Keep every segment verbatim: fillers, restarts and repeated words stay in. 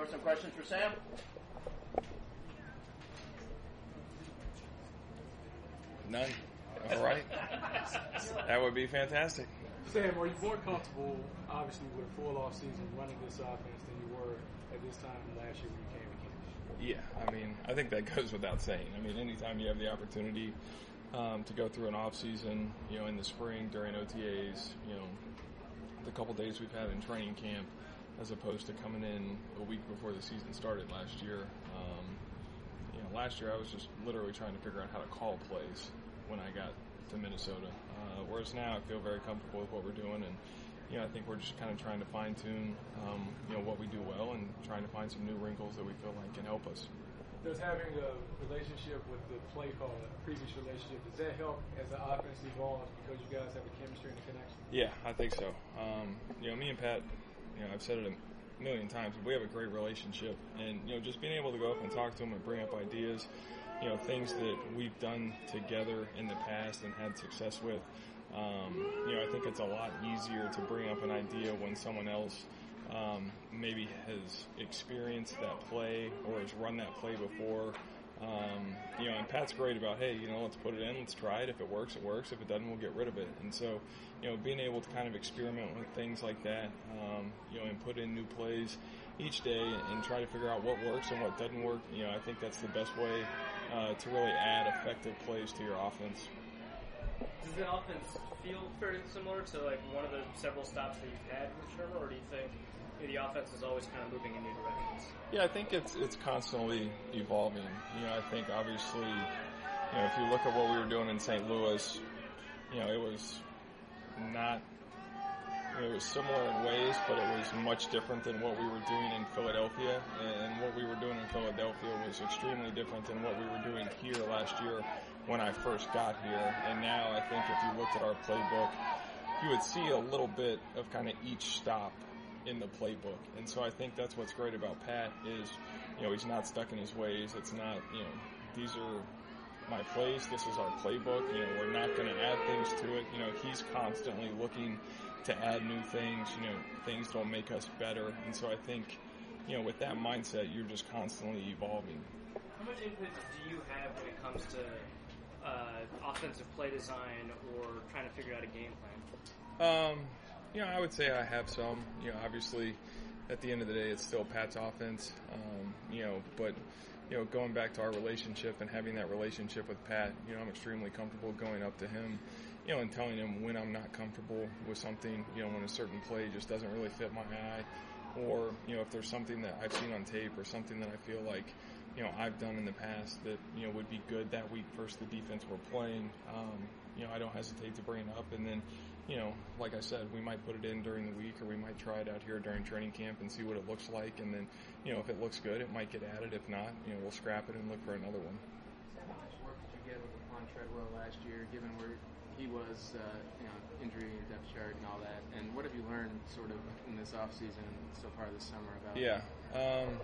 with some questions for Sam? None. All right. That would be fantastic. Sam, are you more comfortable, obviously, with a full off season running this offense than you were at this time last year when you came to campus? Yeah, I mean, I think that goes without saying. I mean, anytime you have the opportunity um, to go through an off season, you know, in the spring during O T As, you know, the couple days we've had in training camp, as opposed to coming in a week before the season started last year. Um, you know, last year I was just literally trying to figure out how to call plays when I got to Minnesota. Uh, whereas now I feel very comfortable with what we're doing, and you know, I think we're just kind of trying to fine tune, um, you know, what we do well, and trying to find some new wrinkles that we feel like can help us. Does having a relationship with the play caller, a previous relationship, does that help as the offense evolves because you guys have a chemistry and a connection? Yeah, I think so. Um, you know, me and Pat, you know, I've said it a million times, but we have a great relationship, and you know, just being able to go up and talk to him and bring up ideas, you know, things that we've done together in the past and had success with. Um, you know, I think it's a lot easier to bring up an idea when someone else um, maybe has experienced that play or has run that play before. Um, you know, and Pat's great about, hey, you know, let's put it in, let's try it. If it works, it works. If it doesn't, we'll get rid of it. And so, you know, being able to kind of experiment with things like that, um, you know, and put in new plays each day and try to figure out what works and what doesn't work, you know, I think that's the best way uh, to really add effective plays to your offense. Does the offense feel fairly similar to like one of the several stops that you've had with Shurmur, or do you think you know, the offense is always kind of moving in new directions? Yeah, I think it's it's constantly evolving. You know, I think obviously, you know, if you look at what we were doing in Saint Louis, you know, it was not, you know, it was similar in ways, but it was much different than what we were doing in Philadelphia. And what we were doing in Philadelphia was extremely different than what we were doing here last year when I first got here. And now I think if you looked at our playbook, you would see a little bit of kind of each stop in the playbook. And so I think that's what's great about Pat is, you know, he's not stuck in his ways. It's not, you know, these are my plays, this is our playbook, you know, we're not going to add things to it. You know, he's constantly looking to add new things, you know, things that'll make us better. And so I think, you know, with that mindset, you're just constantly evolving. How much input do you have when it comes to uh, offensive play design or trying to figure out a game plan? Um, you know, I would say I have some. You know, obviously, at the end of the day, it's still Pat's offense. Um, you know, but you know, going back to our relationship and having that relationship with Pat, you know, I'm extremely comfortable going up to him, you know, and telling him when I'm not comfortable with something. You know, when a certain play just doesn't really fit my eye, or you know, if there's something that I've seen on tape or something that I feel like, you know, I've done in the past that, you know, would be good that week versus the defense we're playing, um, you know, I don't hesitate to bring it up. And then, you know, like I said, we might put it in during the week or we might try it out here during training camp and see what it looks like. And then, you know, if it looks good, it might get added. If not, you know, we'll scrap it and look for another one. How much work did you get with Laquan Treadwell last year, given where he was, uh, you know, injury and depth chart and all that? And what have you learned sort of in this offseason and so far this summer about Yeah. Um,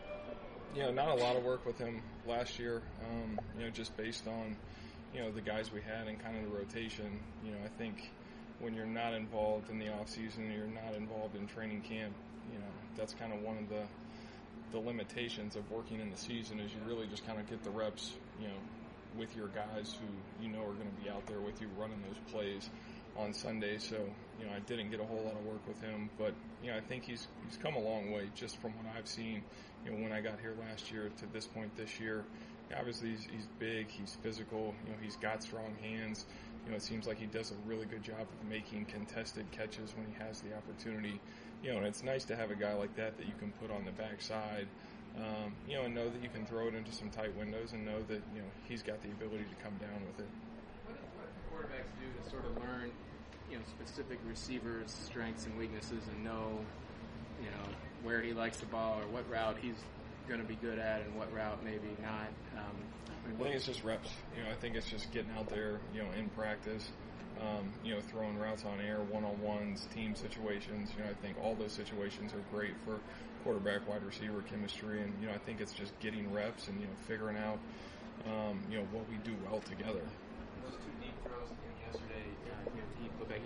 you know, not a lot of work with him last year, um, you know, just based on, you know, the guys we had and kind of the rotation. You know, I think when you're not involved in the off season, you're not involved in training camp, you know, that's kind of one of the the limitations of working in the season is you really just kind of get the reps, you know, with your guys who you know are going to be out there with you running those plays on Sunday. So, you know, I didn't get a whole lot of work with him, but, you know, I think he's he's come a long way just from what I've seen, you know, when I got here last year to this point this year. Obviously, he's, he's big, he's physical, you know, he's got strong hands. You know, it seems like he does a really good job of making contested catches when he has the opportunity. You know, and it's nice to have a guy like that that you can put on the backside, um, you know, and know that you can throw it into some tight windows and know that, you know, he's got the ability to come down with it. What do, what do quarterbacks do to sort of learn, you know, specific receivers' strengths and weaknesses and know, you know, where he likes the ball or what route he's going to be good at and what route maybe not? Um, I, mean, I think it's just reps. You know, I think it's just getting out there, you know, in practice, um, you know, throwing routes on air, one-on-ones, team situations. You know, I think all those situations are great for quarterback, wide receiver chemistry. And, you know, I think it's just getting reps and, you know, figuring out, um, you know, what we do well together. Those two deep throws yesterday, uh, you know, he looked like he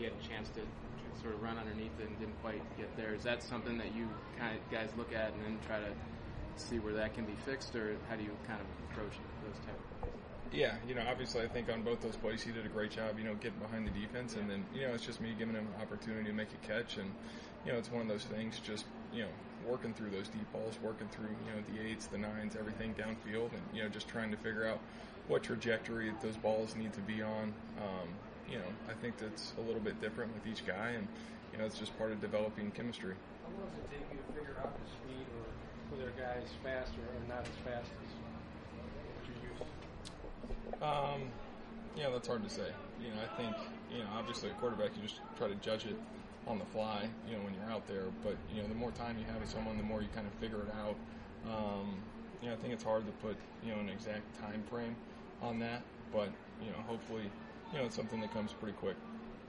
get a chance to sort of run underneath it and didn't quite get there. Is that something that you kind of guys look at and then try to see where that can be fixed, or how do you kind of approach those type of plays? Yeah, you know, obviously I think on both those plays he did a great job, you know, getting behind the defense, and then, you know, it's just me giving him an opportunity to make a catch, and, you know, it's one of those things, just, you know, working through those deep balls, working through, you know, the eights, the nines, everything downfield, and, you know, just trying to figure out what trajectory those balls need to be on. Um, you know, I think that's a little bit different with each guy, and, you know, it's just part of developing chemistry. How long does it take you to figure out the speed, or whether a guy is faster or not as fast as what you're used to? Um, yeah, that's hard to say. You know, I think, you know, obviously at quarterback you just try to judge it on the fly, you know, when you're out there. But, you know, the more time you have with someone, the more you kind of figure it out. Um, you know, I think it's hard to put, you know, an exact time frame on that. But, you know, hopefully, you know, it's something that comes pretty quick.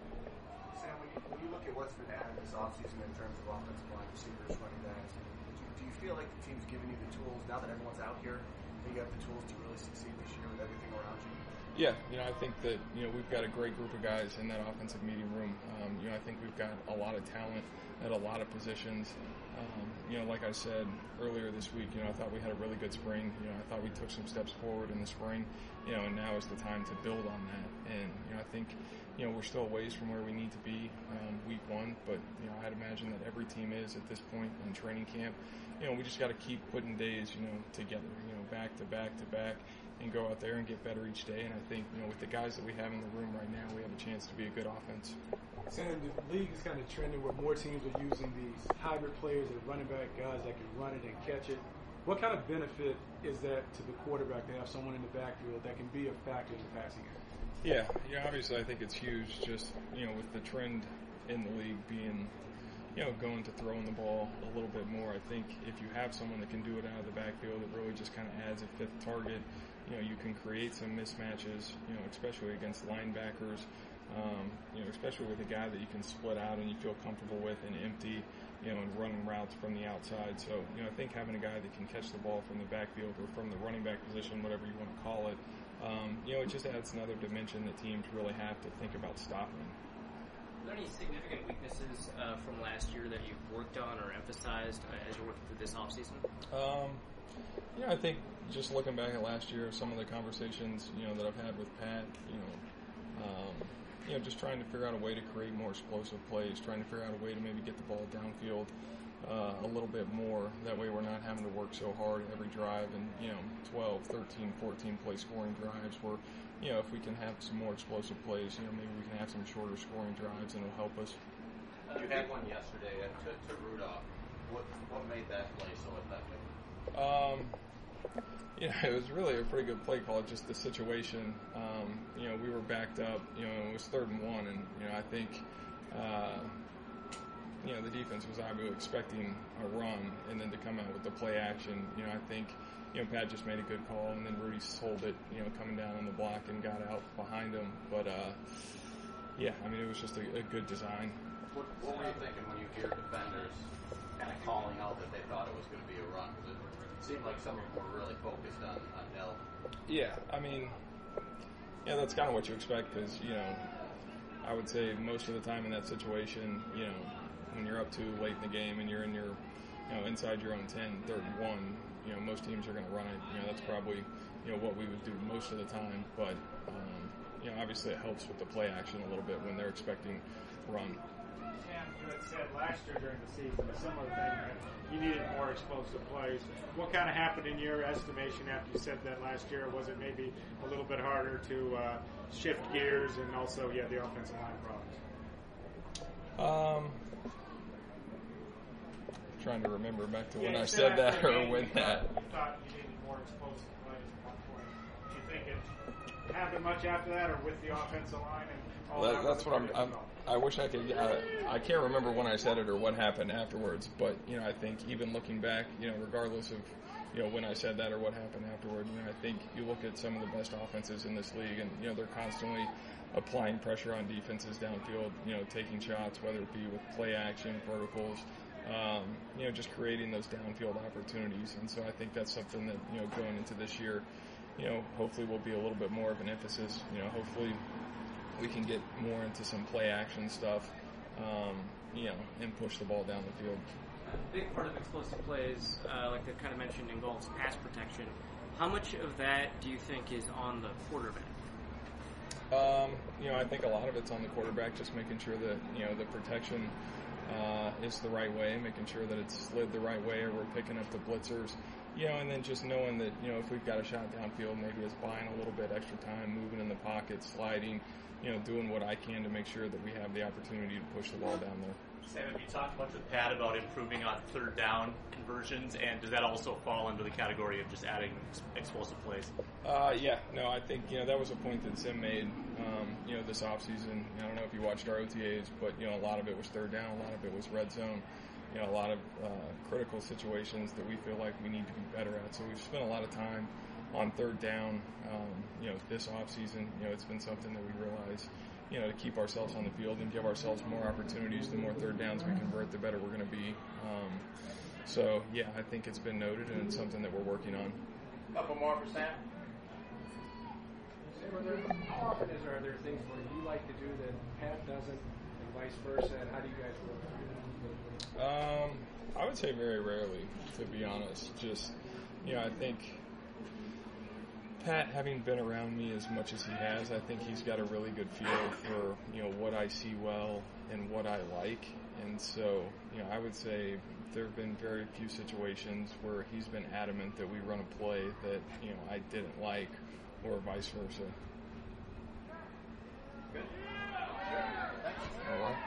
Sam, when you, when you look at what's been added this offseason in terms of offensive line, receivers, running backs, do you, do you feel like the team's giving you the tools, now that everyone's out here, that you have the tools to really succeed this year with everything around you? Yeah, you know, I think that, you know, we've got a great group of guys in that offensive meeting room. Um, you know, I think we've got a lot of talent at a lot of positions. Um, you know, like I said earlier this week, you know, I thought we had a really good spring. You know, I thought we took some steps forward in the spring, you know, and now is the time to build on that. And, you know, I think, you know, we're still a ways from where we need to be um, week one, but, you know, I'd imagine that every team is at this point in training camp. You know, we just got to keep putting days, you know, together, you know, back to back to back, and go out there and get better each day. And I think, you know, with the guys that we have in the room right now, we have a chance to be a good offense. Sam, the league is kind of trending where more teams are using these hybrid players and running back guys that can run it and catch it. What kind of benefit is that to the quarterback to have someone in the backfield that can be a factor in the passing game? Yeah, yeah. Obviously, I think it's huge. Just, you know, with the trend in the league being, you know, going to throwing the ball a little bit more. I think if you have someone that can do it out of the backfield, it really just kind of adds a fifth target. You know, you can create some mismatches, you know, especially against linebackers, um, you know, especially with a guy that you can split out and you feel comfortable with and empty, you know, and running routes from the outside. So, you know, I think having a guy that can catch the ball from the backfield or from the running back position, whatever you want to call it, um, you know, it just adds another dimension that teams really have to think about stopping. Are there any significant weaknesses uh, from last year that you've worked on or emphasized uh, as you're working through this offseason? Um, you know, I think just looking back at last year, some of the conversations, you know, that I've had with Pat, you know, um, you know, just trying to figure out a way to create more explosive plays, trying to figure out a way to maybe get the ball downfield uh, a little bit more. That way we're not having to work so hard every drive and, you know, twelve, thirteen, fourteen play scoring drives where, you know, if we can have some more explosive plays, you know, maybe we can have some shorter scoring drives and it'll help us. You had one yesterday to, to Rudolph. What what made that play so effective? Um, you know, it was really a pretty good play call. Just the situation. Um, you know, we were backed up. You know, it was third and one, and you know, I think, uh, you know, the defense was obviously expecting a run, and then to come out with the play action. You know, I think, you know, Pat just made a good call, and then Rudy sold it. You know, coming down on the block and got out behind him. But uh, yeah, I mean, it was just a, a good design. What, what were you thinking when you hear defenders kind of calling out that they thought it was going to be a run? Because it seemed like some of them were really focused on, on Dell. Yeah, I mean, yeah, that's kind of what you expect because, you know, I would say most of the time in that situation, you know, when you're up too late in the game and you're in your, you know, inside your own ten, third and one, you know, most teams are going to run it. You know, that's probably, you know, what we would do most of the time. But, um, you know, obviously it helps with the play action a little bit when they're expecting run. Sam, you had said last year during the season a similar thing that you needed more explosive plays. What kind of happened in your estimation after you said that last year? Was it maybe a little bit harder to uh, shift gears and also, yeah, the offensive line problems? Um, trying to remember back to yeah, when I said said that or game, when you that. Thought, you thought you needed more explosive plays at one point. Do you think it happened much after that, or with the offensive line and all That, that? that's what I'm, I'm. I wish I could. I, I can't remember when I said it or what happened afterwards. But you know, I think even looking back, you know, regardless of, you know, when I said that or what happened afterward, you know, I think you look at some of the best offenses in this league, and you know, they're constantly applying pressure on defenses downfield. You know, taking shots, whether it be with play action, verticals. Um, you know, just creating those downfield opportunities. And so I think that's something that, you know, going into this year, you know, hopefully will be a little bit more of an emphasis. You know, hopefully, we can get more into some play action stuff, um, you know, and push the ball down the field. A big part of explosive plays, uh, like I kind of mentioned, involves pass protection. How much of that do you think is on the quarterback? Um, you know, I think a lot of it's on the quarterback, just making sure that, you know, the protection uh, is the right way, making sure that it's slid the right way, or we're picking up the blitzers, you know, and then just knowing that, you know, if we've got a shot downfield, maybe it's buying a little bit extra time, moving in the pocket, sliding, you know, doing what I can to make sure that we have the opportunity to push the ball down there. Sam, have you talked much with Pat about improving on third down conversions, and does that also fall into the category of just adding ex- explosive plays? Uh, yeah, no, I think, you know, that was a point that Sim made, um, you know, this offseason. I don't know if you watched our O T As, but, you know, a lot of it was third down, a lot of it was red zone, you know, a lot of uh, critical situations that we feel like we need to be better at. So we've spent a lot of time on third down, um, you know, this offseason. You know, it's been something that we realize, you know, to keep ourselves on the field and give ourselves more opportunities. The more third downs we convert, the better we're going to be. Um, so, yeah, I think it's been noted, and it's something that we're working on. Couple more for Sam. Sam, are there, how often is there, are there things where you like to do that Pat doesn't, and vice versa, and how do you guys work? Um, I would say very rarely, to be honest. Just, you know, I think Pat, having been around me as much as he has, I think he's got a really good feel for, you know, what I see well and what I like. And so, you know, I would say there have been very few situations where he's been adamant that we run a play that, you know, I didn't like, or vice versa.